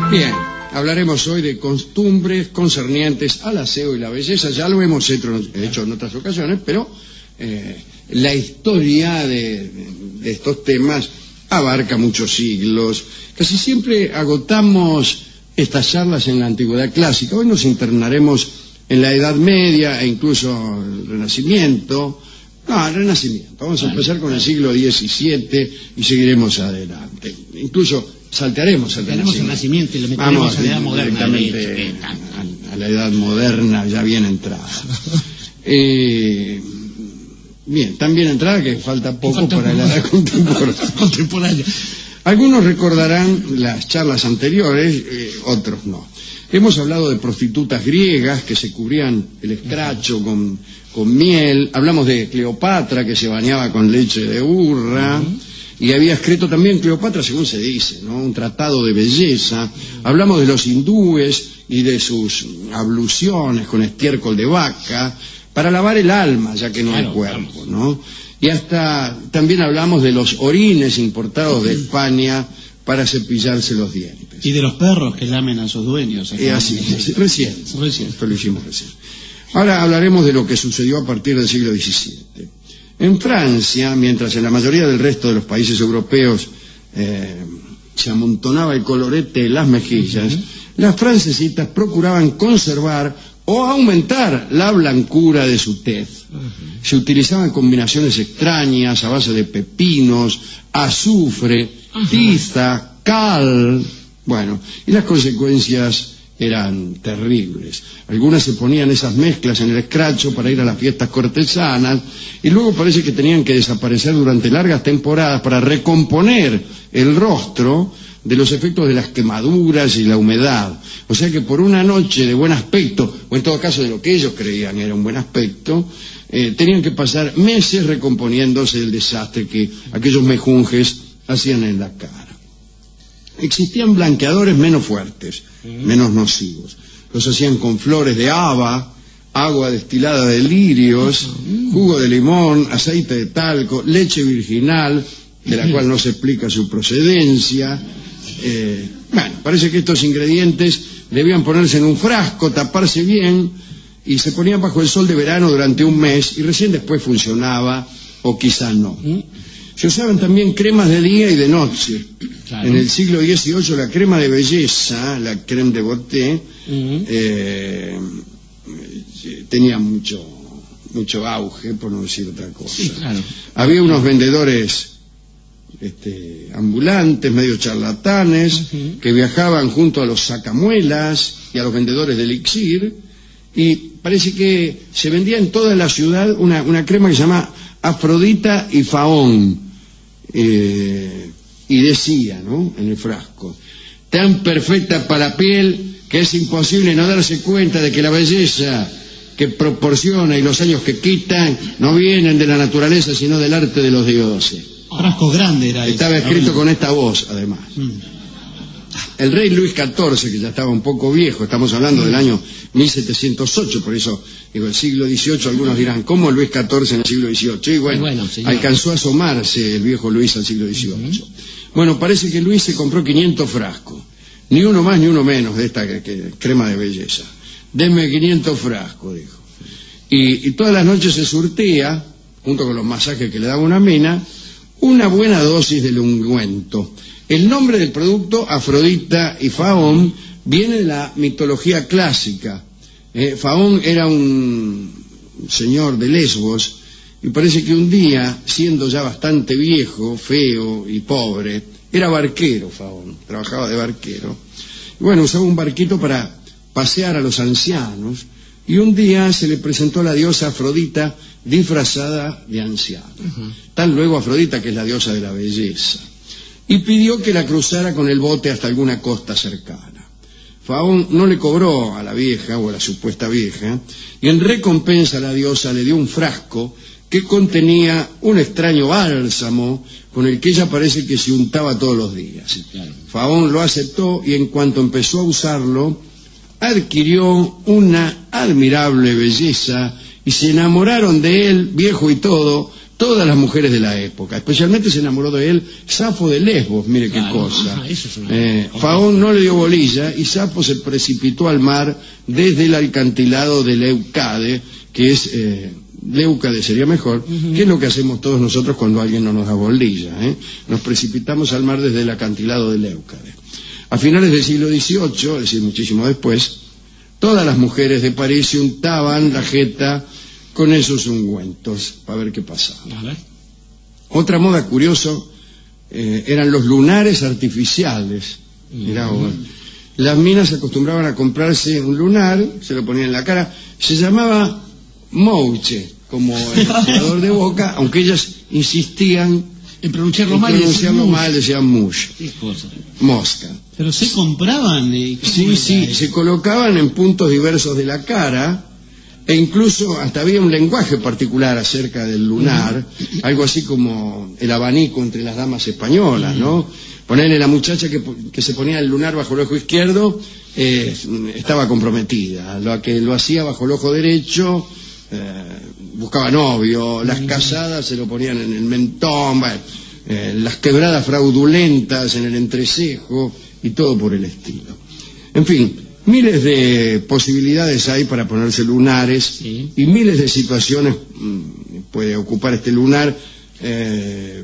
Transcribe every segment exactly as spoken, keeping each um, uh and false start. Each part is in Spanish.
Bien, hablaremos hoy de costumbres concernientes al aseo y la belleza. Ya lo hemos hecho, hecho en otras ocasiones, pero eh, la historia de, de estos temas abarca muchos siglos. Casi siempre agotamos estas charlas en la antigüedad clásica. Hoy nos internaremos en la Edad Media e incluso el Renacimiento. No, el Renacimiento. Vamos a empezar con el siglo diecisiete y seguiremos adelante. Incluso saltearemos el Renacimiento. el Renacimiento y lo meteremos Vamos, a la Edad Moderna. Directamente a, a la Edad Moderna, ya bien entrada. eh, bien, tan bien entrada que falta poco falta para poco. La Edad contemporánea. contemporánea. Algunos recordarán las charlas anteriores, eh, otros no. Hemos hablado de prostitutas griegas que se cubrían el escracho con, con miel. Hablamos de Cleopatra que se bañaba con leche de burra. Uh-huh. Y había escrito también Cleopatra, según se dice, ¿no?, un tratado de belleza. Hablamos de los hindúes y de sus abluciones con estiércol de vaca para lavar el alma, ya que no claro, hay cuerpo, ¿no? Y hasta también hablamos de los orines importados de España para cepillarse los dientes. Y de los perros que lamen a sus dueños. Y así, recién, recién. Esto lo hicimos recién. Ahora hablaremos de lo que sucedió a partir del siglo diecisiete. En Francia, mientras en la mayoría del resto de los países europeos eh, se amontonaba el colorete en las mejillas, uh-huh. las francesitas procuraban conservar o aumentar la blancura de su tez. Uh-huh. Se utilizaban combinaciones extrañas a base de pepinos, azufre, uh-huh. tiza, cal. Bueno, y las consecuencias eran terribles. Algunas se ponían esas mezclas en el escracho para ir a las fiestas cortesanas y luego parece que tenían que desaparecer durante largas temporadas para recomponer el rostro de los efectos de las quemaduras y la humedad. O sea que por una noche de buen aspecto, o en todo caso de lo que ellos creían era un buen aspecto, eh, tenían que pasar meses recomponiéndose el desastre que aquellos mejunjes hacían en la cara. Existían blanqueadores menos fuertes, mm. menos nocivos. Los hacían con flores de haba, agua destilada de lirios, mm. jugo de limón, aceite de talco, leche virginal, de la cual no se explica su procedencia. Eh, bueno, parece que estos ingredientes debían ponerse en un frasco, taparse bien, y se ponían bajo el sol de verano durante un mes, y recién después funcionaba, o quizá no. Mm. Se usaban también cremas de día y de noche. Claro. En el siglo dieciocho la crema de belleza, la crème de beauté, uh-huh. eh, tenía mucho, mucho auge, por no decir otra cosa. Sí, claro. Había unos vendedores este, ambulantes, medio charlatanes, uh-huh. que viajaban junto a los sacamuelas y a los vendedores de elixir, y parece que se vendía en toda la ciudad una, una crema que se llama Afrodita y Faón. Eh, y decía, ¿no?, en el frasco, tan perfecta para la piel que es imposible no darse cuenta de que la belleza que proporciona y los años que quitan no vienen de la naturaleza sino del arte de los dioses. Frasco grande era. Estaba ese, escrito ¿no? con esta voz, además. Mm. El rey Luis catorce, que ya estaba un poco viejo, estamos hablando del año mil setecientos ocho, por eso digo el siglo dieciocho, algunos dirán, ¿cómo Luis catorce en el siglo dieciocho? Y bueno, bueno alcanzó a asomarse el viejo Luis al siglo dieciocho. Uh-huh. Bueno, parece que Luis se compró quinientos frascos, ni uno más ni uno menos de esta que, que, crema de belleza. Denme quinientos frascos, dijo. Y, y todas las noches se surtía, junto con los masajes que le daba una mina, una buena dosis del ungüento. El nombre del producto, Afrodita y Faón, viene de la mitología clásica. Eh, Faón era un señor de Lesbos y parece que un día, siendo ya bastante viejo, feo y pobre, era barquero Faón, trabajaba de barquero. Y bueno, usaba un barquito para pasear a los ancianos y un día se le presentó la diosa Afrodita disfrazada de anciano. Uh-huh. Tal luego Afrodita, que es la diosa de la belleza, y pidió que la cruzara con el bote hasta alguna costa cercana. Faón no le cobró a la vieja, o a la supuesta vieja, y en recompensa la diosa le dio un frasco que contenía un extraño bálsamo con el que ella parece que se untaba todos los días. Sí, claro. Faón lo aceptó y en cuanto empezó a usarlo, adquirió una admirable belleza y se enamoraron de él, viejo y todo, todas las mujeres de la época. Especialmente se enamoró de él Safo de Lesbos, mire qué Claro, cosa. ajá, eso es una- Eh, Faón no le dio bolilla y Safo se precipitó al mar desde el acantilado de Leucade, que es... Eh, Leucade sería mejor, uh-huh. que es lo que hacemos todos nosotros cuando alguien no nos da bolilla, ¿eh? Nos precipitamos al mar desde el acantilado de Leucade. A finales del siglo dieciocho, es decir, muchísimo después, todas las mujeres de París se untaban la jeta con esos ungüentos para ver qué pasaba. A ver. Otra moda curioso eh, eran los lunares artificiales. Mirá, uh-huh. Las minas acostumbraban a comprarse un lunar, se lo ponían en la cara, se llamaba Mouche, como el jugador de Boca, aunque ellas insistían en pronunciarlo en mal, pronunciarlo mal, decían mush, ¿Qué cosa? mosca. Pero se compraban. Eh, Sí, sí, eh? se colocaban en puntos diversos de la cara e incluso hasta había un lenguaje particular acerca del lunar, uh-huh. algo así como el abanico entre las damas españolas, uh-huh. ¿no? Ponerle la muchacha que, que se ponía el lunar bajo el ojo izquierdo eh, estaba comprometida, la que lo hacía bajo el ojo derecho eh, buscaba novio, las casadas se lo ponían en el mentón, bueno, eh, las quebradas fraudulentas en el entrecejo y todo por el estilo. En fin, miles de posibilidades hay para ponerse lunares, sí. y miles de situaciones mmm, puede ocupar este lunar, eh,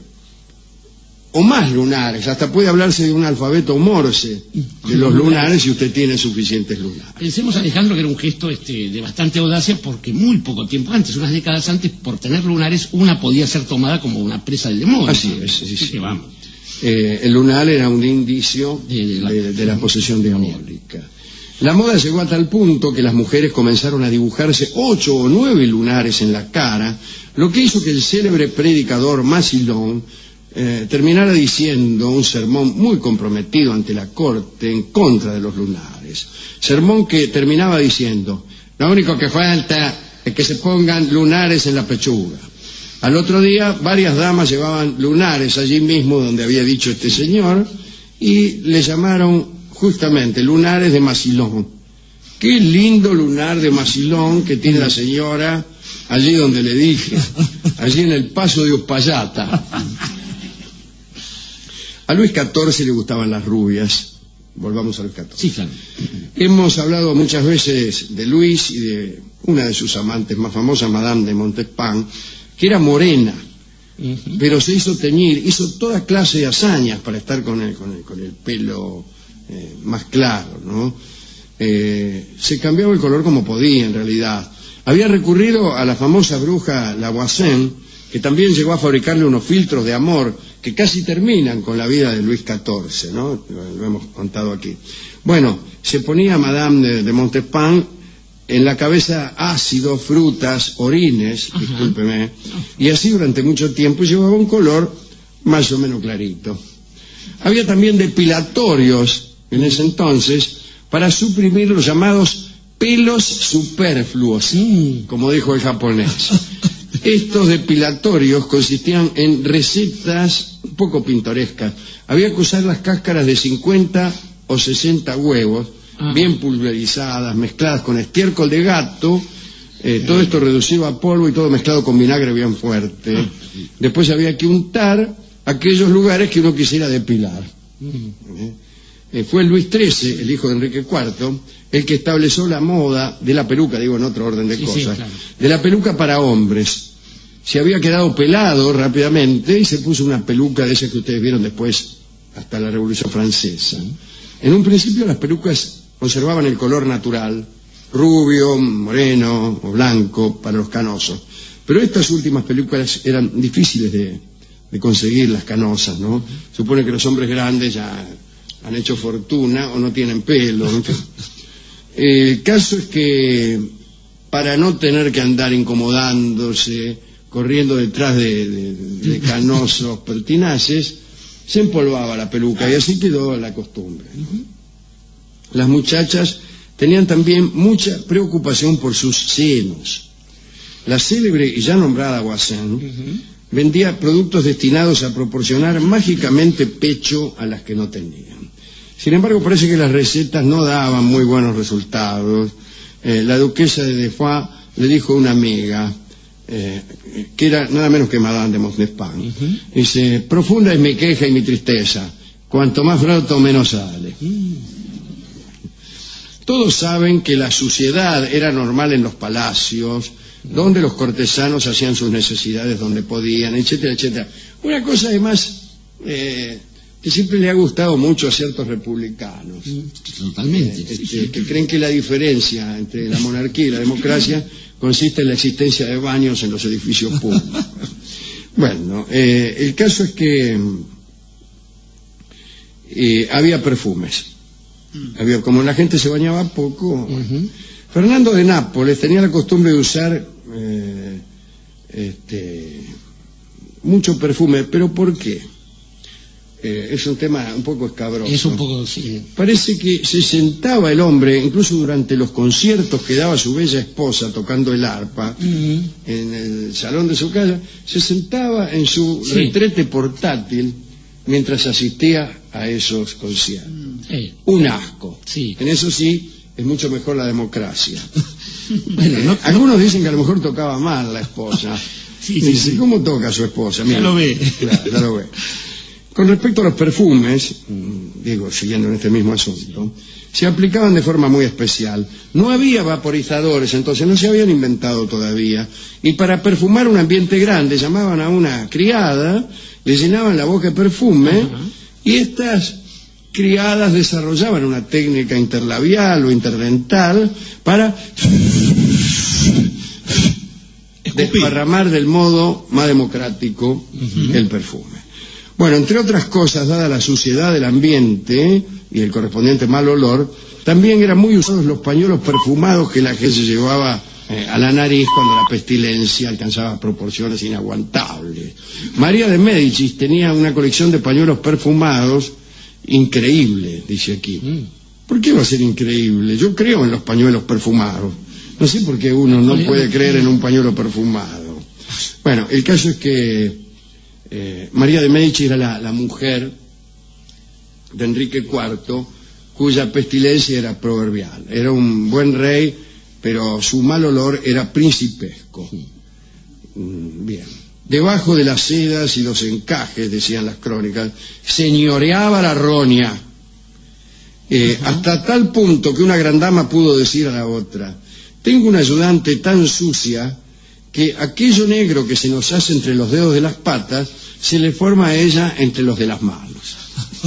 o más lunares, hasta puede hablarse de un alfabeto morse de los lunares si usted tiene suficientes lunares. Pensemos, Alejandro, que era un gesto este, de bastante audacia, porque muy poco tiempo antes, unas décadas antes, por tener lunares, una podía ser tomada como una presa del demonio. Así es, sí, sí. Que vamos. Eh, el lunar era un indicio de, de, la, de, de la posesión diabólica. La moda llegó a tal punto que las mujeres comenzaron a dibujarse ocho o nueve lunares en la cara, lo que hizo que el célebre predicador Massillon Eh, terminara diciendo un sermón muy comprometido ante la corte en contra de los lunares. Sermón que terminaba diciendo: lo único que falta es que se pongan lunares en la pechuga. Al otro día varias damas llevaban lunares allí mismo donde había dicho este señor y le llamaron justamente lunares de Massillon. Qué lindo lunar de Massillon que tiene la señora allí donde le dije, allí en el paso de Uspallata. A Luis catorce le gustaban las rubias. Volvamos a Luis catorce. Sí, claro. Hemos hablado muchas veces de Luis y de una de sus amantes más famosas, Madame de Montespan, que era morena, uh-huh. pero se hizo teñir, hizo toda clase de hazañas para estar con el, con el, con el pelo eh, más claro, ¿no? Eh, se cambiaba el color como podía, en realidad. Había recurrido a la famosa bruja Lavoisier, que también llegó a fabricarle unos filtros de amor que casi terminan con la vida de Luis catorce, ¿no? Lo, lo hemos contado aquí. Bueno, se ponía Madame de, de Montespan en la cabeza ácido, frutas, orines, uh-huh. discúlpeme, y así durante mucho tiempo llevaba un color más o menos clarito. Había también depilatorios en ese entonces para suprimir los llamados pelos superfluos, sí. como dijo el japonés. Estos depilatorios consistían en recetas un poco pintorescas. Había que usar las cáscaras de cincuenta o sesenta huevos, ah. bien pulverizadas, mezcladas con estiércol de gato, eh, todo esto reducido a polvo y todo mezclado con vinagre bien fuerte. Ah. Después había que untar aquellos lugares que uno quisiera depilar. Mm. ¿Eh? Eh, fue Luis trece, el hijo de Enrique cuarto, el que estableció la moda de la peluca, digo en otro orden de sí, cosas, sí, claro. de la peluca para hombres. Se había quedado pelado rápidamente y se puso una peluca de esas que ustedes vieron después hasta la Revolución Francesa. En un principio las pelucas conservaban el color natural, rubio, moreno o blanco para los canosos, pero estas últimas pelucas eran difíciles de, de conseguir, las canosas, ¿no? Supone que los hombres grandes ya han hecho fortuna o no tienen pelo. En fin. El caso es que para no tener que andar incomodándose, corriendo detrás de, de, de canosos pertinaces, se empolvaba la peluca y así quedó la costumbre. Las muchachas tenían también mucha preocupación por sus senos. La célebre y ya nombrada Voisin uh-huh. vendía productos destinados a proporcionar mágicamente pecho a las que no tenían. Sin embargo, parece que las recetas no daban muy buenos resultados. Eh, la duquesa de Defoe le dijo a una amiga: eh, que era nada menos que Madame de Montespan. Uh-huh. Dice, profunda es mi queja y mi tristeza, cuanto más broto menos sale. Uh-huh. Todos saben que la suciedad era normal en los palacios, donde los cortesanos hacían sus necesidades donde podían, etcétera, etcétera. Una cosa además eh, que siempre le ha gustado mucho a ciertos republicanos. Totalmente. Eh, este, que creen que la diferencia entre la monarquía y la democracia consiste en la existencia de baños en los edificios públicos. Bueno, eh, el caso es que eh, había perfumes. Había, como la gente se bañaba poco. Uh-huh. Fernando de Nápoles tenía la costumbre de usar eh, este, mucho perfume, pero ¿por qué? Eh, es un tema un poco escabroso. Es un poco, sí. Parece que se sentaba el hombre, incluso durante los conciertos que daba su bella esposa tocando el arpa, uh-huh, en el salón de su casa, se sentaba en su sí. retrete portátil mientras asistía a esos conciertos. Sí. Un asco. Sí. En eso sí, es mucho mejor la democracia. Bueno, no, algunos dicen que a lo mejor tocaba mal la esposa. Sí, sí, Dice, sí. ¿cómo toca su esposa? Mira, ya lo ve. Claro, ya lo ve. Con respecto a los perfumes, digo, siguiendo en este mismo asunto, se aplicaban de forma muy especial. No había vaporizadores, entonces no se habían inventado todavía. Y para perfumar un ambiente grande, llamaban a una criada, le llenaban la boca de perfume, uh-huh, y estas criadas desarrollaban una técnica interlabial o interdental para desparramar del modo más democrático uh-huh. el perfume. Bueno, entre otras cosas, dada la suciedad del ambiente y el correspondiente mal olor, también eran muy usados los pañuelos perfumados que la gente se llevaba eh, a la nariz cuando la pestilencia alcanzaba proporciones inaguantables. María de Médicis tenía una colección de pañuelos perfumados increíble, dice aquí. ¿Por qué va a ser increíble? Yo creo en los pañuelos perfumados. No sé por qué uno no puede creer en un pañuelo perfumado. Bueno, el caso es que eh, María de Médicis era la, la mujer de Enrique cuarto, cuya pestilencia era proverbial. Era un buen rey, pero su mal olor era principesco. Bien. Debajo de las sedas y los encajes, decían las crónicas, señoreaba la roña, eh, uh-huh. hasta tal punto que una gran dama pudo decir a la otra, tengo una ayudante tan sucia que aquello negro que se nos hace entre los dedos de las patas se le forma a ella entre los de las manos.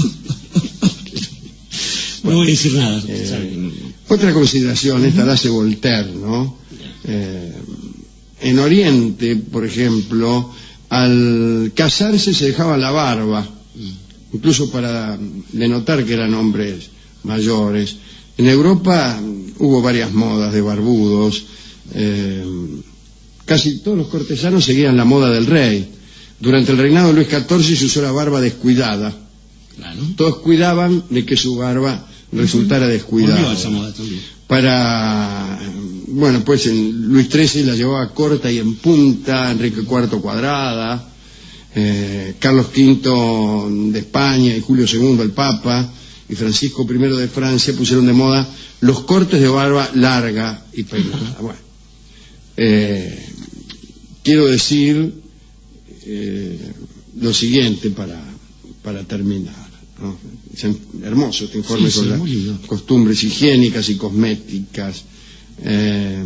Bueno, no voy a decir nada. Eh, otra consideración, esta la hace Voltaire, ¿no? Eh, En Oriente, por ejemplo, al casarse se dejaba la barba, incluso para denotar que eran hombres mayores. En Europa hubo varias modas de barbudos. Eh, casi todos los cortesanos seguían la moda del rey. Durante el reinado de Luis catorce se usó la barba descuidada. Claro. Todos cuidaban de que su barba resultara descuidada. Esa moda también. Para, bueno, pues en Luis trece la llevaba corta y en punta, Enrique cuarto cuadrada, eh, Carlos quinto de España y Julio segundo el Papa y Francisco primero de Francia pusieron de moda los cortes de barba larga y peinada. Bueno, eh, quiero decir eh, lo siguiente para, para terminar, ¿no? Es hermoso este informe sí, sobre sí, las costumbres higiénicas y cosméticas. Eh,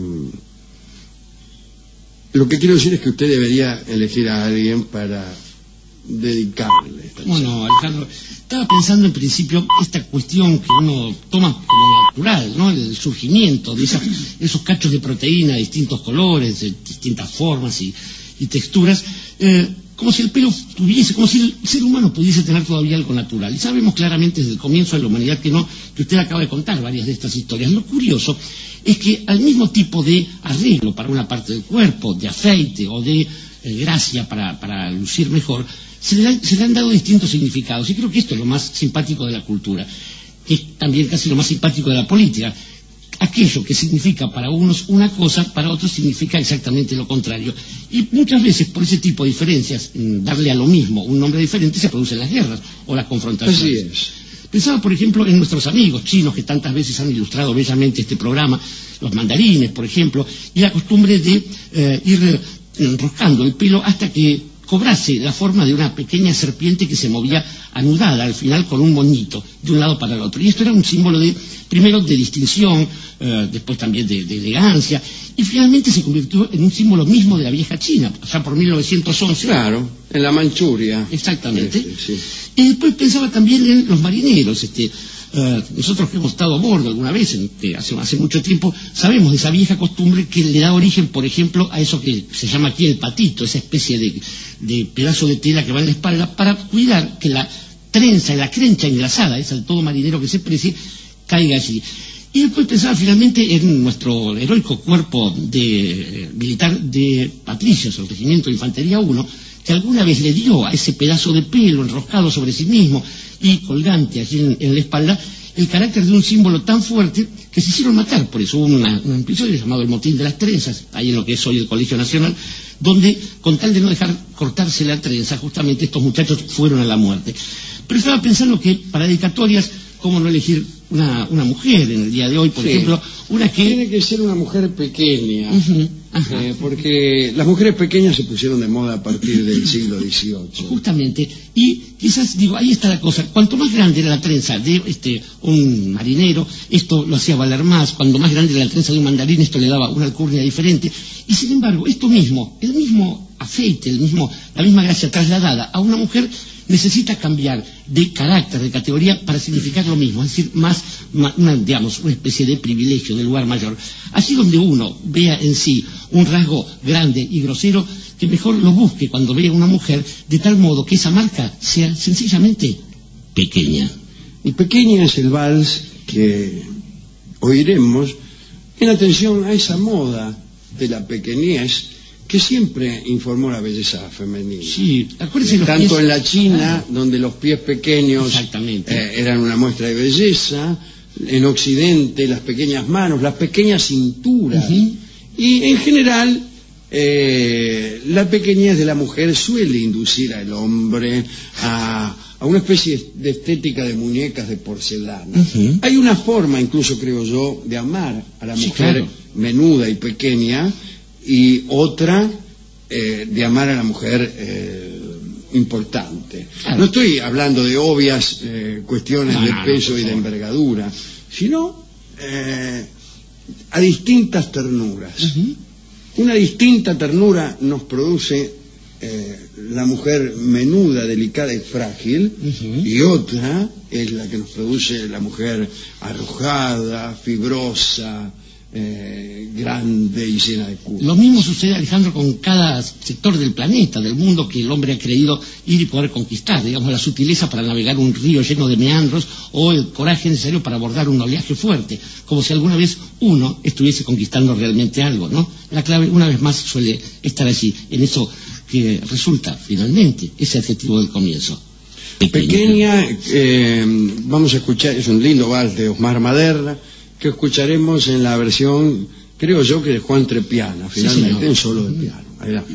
lo que quiero decir es que usted debería elegir a alguien para dedicarle esta Bueno, Alejandro, estaba pensando en principio esta cuestión que uno toma como natural, ¿no? El surgimiento de esas, esos cachos de proteína de distintos colores, de distintas formas y, y texturas, eh, como si el pelo tuviese, como si el ser humano pudiese tener todavía algo natural. Y sabemos claramente desde el comienzo de la humanidad que no, que usted acaba de contar varias de estas historias. Lo curioso es que al mismo tipo de arreglo para una parte del cuerpo, de afeite o de eh, gracia para, para lucir mejor, se le, han, se le han dado distintos significados. Y creo que esto es lo más simpático de la cultura, que es también casi lo más simpático de la política. Aquello que significa para unos una cosa, para otros significa exactamente lo contrario. Y muchas veces, por ese tipo de diferencias, darle a lo mismo un nombre diferente, se producen las guerras o las confrontaciones. Así es. Pensaba, por ejemplo, en nuestros amigos chinos que tantas veces han ilustrado bellamente este programa, los mandarines, por ejemplo, y la costumbre de eh, ir enroscando el pelo hasta que cobrase la forma de una pequeña serpiente que se movía anudada al final con un moñito de un lado para el otro. Y esto era un símbolo de, primero de distinción, eh, después también de, de elegancia, y finalmente se convirtió en un símbolo mismo de la vieja China, ya por mil novecientos once. Claro, en la Manchuria. Exactamente. Este, sí. Y después pensaba también en los marineros. Este, uh, nosotros que hemos estado a bordo alguna vez, en, que hace, hace mucho tiempo, sabemos de esa vieja costumbre que le da origen, por ejemplo, a eso que se llama aquí el patito, esa especie de, de pedazo de tela que va en la espalda para cuidar que la trenza, la crencha engrasada, esa de todo marinero que se precie, caiga allí. Y después pensaba finalmente en nuestro heroico cuerpo de, eh, militar de patricios, el Regimiento de Infantería uno, que alguna vez le dio a ese pedazo de pelo enroscado sobre sí mismo y colgante allí en, en la espalda el carácter de un símbolo tan fuerte que se hicieron matar. Por eso hubo una, un episodio llamado el Motín de las Trenzas, ahí en lo que es hoy el Colegio Nacional, donde con tal de no dejar cortarse la trenza, justamente estos muchachos fueron a la muerte. Pero estaba pensando que para dedicatorias, ¿cómo no elegir una, una mujer en el día de hoy, por sí. ejemplo? Una que... Tiene que ser una mujer pequeña, uh-huh, eh, porque las mujeres pequeñas se pusieron de moda a partir del siglo dieciocho. Justamente, y quizás, digo, ahí está la cosa, cuanto más grande era la trenza de este un marinero, esto lo hacía valer más, cuando más grande era la trenza de un mandarín, esto le daba una alcurnia diferente, y sin embargo, esto mismo, el mismo afeite, el mismo, la misma gracia trasladada a una mujer, necesita cambiar de carácter, de categoría, para significar lo mismo, es decir, más, más una, digamos, una especie de privilegio, de lugar mayor. Así donde uno vea en sí un rasgo grande y grosero, que mejor lo busque cuando vea una mujer, de tal modo que esa marca sea sencillamente pequeña. Y pequeña es el vals que oiremos en atención a esa moda de la pequeñez que siempre informó la belleza femenina. Sí, acuérdense los tanto pies... en la China, ah, donde los pies pequeños eh, eran una muestra de belleza, en Occidente las pequeñas manos, las pequeñas cinturas, uh-huh. y en general eh, la pequeñez de la mujer suele inducir al hombre a, a una especie de estética de muñecas de porcelana. Uh-huh. Hay una forma, incluso creo yo, de amar a la sí, mujer claro. menuda y pequeña, y otra eh, de amar a la mujer eh, importante. Claro. No estoy hablando de obvias eh, cuestiones no, de no, peso no, y de envergadura, sino eh, a distintas ternuras. Uh-huh. Una distinta ternura nos produce eh, la mujer menuda, delicada y frágil, uh-huh. y otra es la que nos produce la mujer arrojada, fibrosa, Eh, grande y llena de curvas. Lo mismo sucede, Alejandro, con cada sector del planeta, del mundo que el hombre ha creído ir y poder conquistar, digamos, la sutileza para navegar un río lleno de meandros o el coraje necesario para abordar un oleaje fuerte, como si alguna vez uno estuviese conquistando realmente algo, ¿no? La clave, una vez más, suele estar allí, en eso que resulta, finalmente, ese adjetivo del comienzo. Pequeña, Pequeña eh, vamos a escuchar, es un lindo vals de Osmar Maderna, que escucharemos en la versión, creo yo, que de Juan Trepiana, finalmente, sí, en solo de piano. Adelante.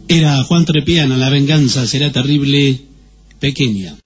Era Juan Trepiana, La venganza será terrible, pequeña.